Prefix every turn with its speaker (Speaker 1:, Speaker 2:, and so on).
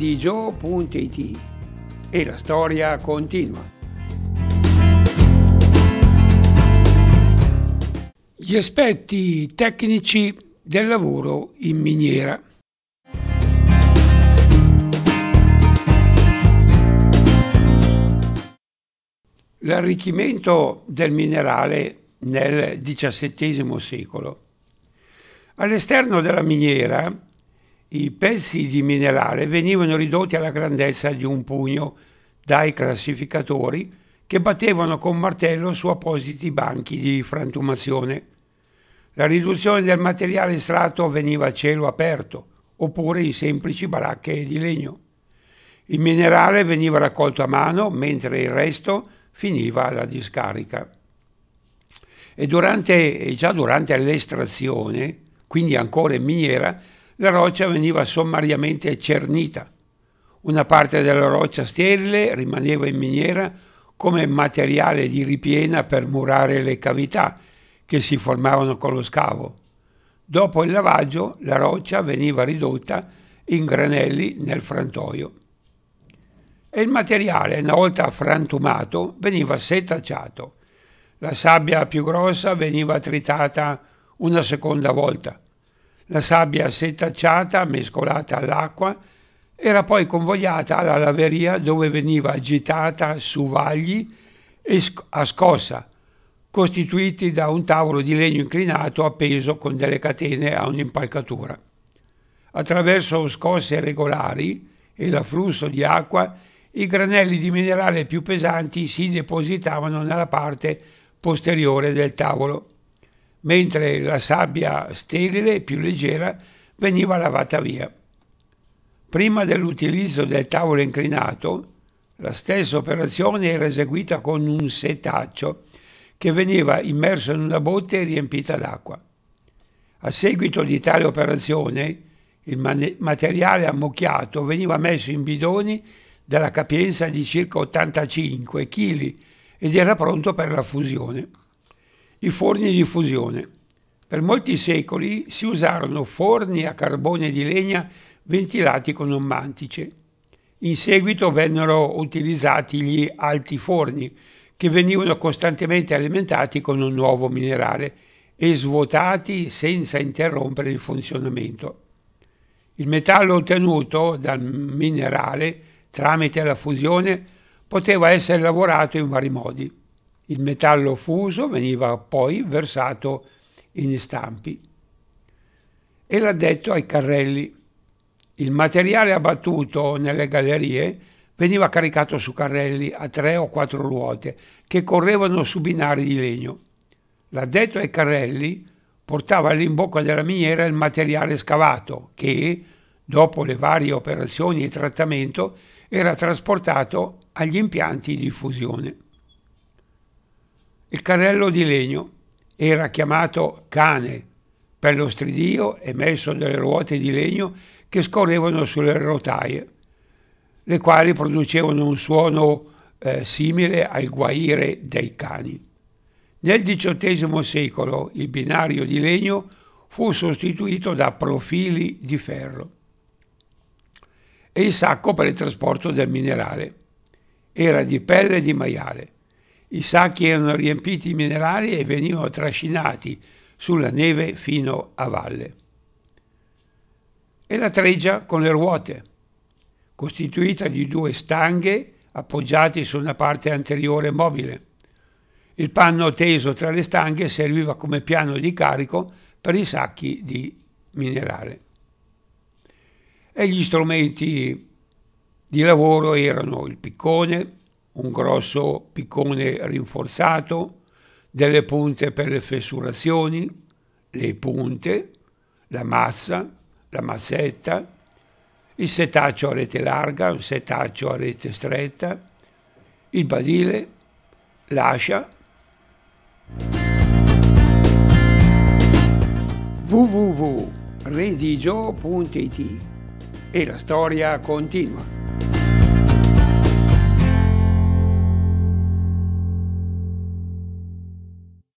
Speaker 1: redigio.it e la storia continua. Gli aspetti tecnici del lavoro in miniera. L'arricchimento del minerale nel XVII secolo. All'esterno della miniera i pezzi di minerale venivano ridotti alla grandezza di un pugno dai classificatori che battevano con martello su appositi banchi di frantumazione. La riduzione del materiale estratto avveniva a cielo aperto oppure in semplici baracche di legno. Il minerale veniva raccolto a mano mentre il resto finiva alla discarica. E già durante l'estrazione, quindi ancora in miniera, la roccia veniva sommariamente cernita. Una parte della roccia sterile rimaneva in miniera come materiale di ripiena per murare le cavità che si formavano con lo scavo. Dopo il lavaggio, la roccia veniva ridotta in granelli nel frantoio. E il materiale, una volta frantumato, veniva setacciato. La sabbia più grossa veniva tritata una seconda volta. La sabbia setacciata, mescolata all'acqua, era poi convogliata alla laveria dove veniva agitata su vagli a scossa, costituiti da un tavolo di legno inclinato appeso con delle catene a un'impalcatura. Attraverso scosse regolari e l'afflusso di acqua, i granelli di minerale più pesanti si depositavano nella parte posteriore del tavolo, mentre la sabbia sterile più leggera veniva lavata via. Prima dell'utilizzo del tavolo inclinato, la stessa operazione era eseguita con un setaccio che veniva immerso in una botte riempita d'acqua. A seguito di tale operazione, il materiale ammucchiato veniva messo in bidoni dalla capienza di circa 85 kg ed era pronto per la fusione. I forni di fusione. Per molti secoli si usarono forni a carbone di legna ventilati con un mantice. In seguito vennero utilizzati gli altiforni, che venivano costantemente alimentati con un nuovo minerale e svuotati senza interrompere il funzionamento. Il metallo ottenuto dal minerale tramite la fusione poteva essere lavorato in vari modi. Il metallo fuso veniva poi versato in stampi. E l'addetto ai carrelli. Il materiale abbattuto nelle gallerie veniva caricato su carrelli a 3 o 4 ruote che correvano su binari di legno. L'addetto ai carrelli portava all'imbocco della miniera il materiale scavato che, dopo le varie operazioni di trattamento, era trasportato agli impianti di fusione. Il carrello di legno era chiamato cane per lo stridio emesso dalle ruote di legno che scorrevano sulle rotaie, le quali producevano un suono simile al guaire dei cani. Nel XVIII secolo il binario di legno fu sostituito da profili di ferro e il sacco per il trasporto del minerale era di pelle di maiale. I sacchi erano riempiti di minerali e venivano trascinati sulla neve fino a valle. E la treggia con le ruote, costituita di 2 stanghe appoggiate su una parte anteriore mobile. Il panno teso tra le stanghe serviva come piano di carico per i sacchi di minerale. E gli strumenti di lavoro erano il piccone, un grosso piccone rinforzato, delle punte per le fessurazioni, le punte, la mazza, la mazzetta, il setaccio a rete larga, un setaccio a rete stretta, il badile, l'ascia. www.redigio.it e la storia continua.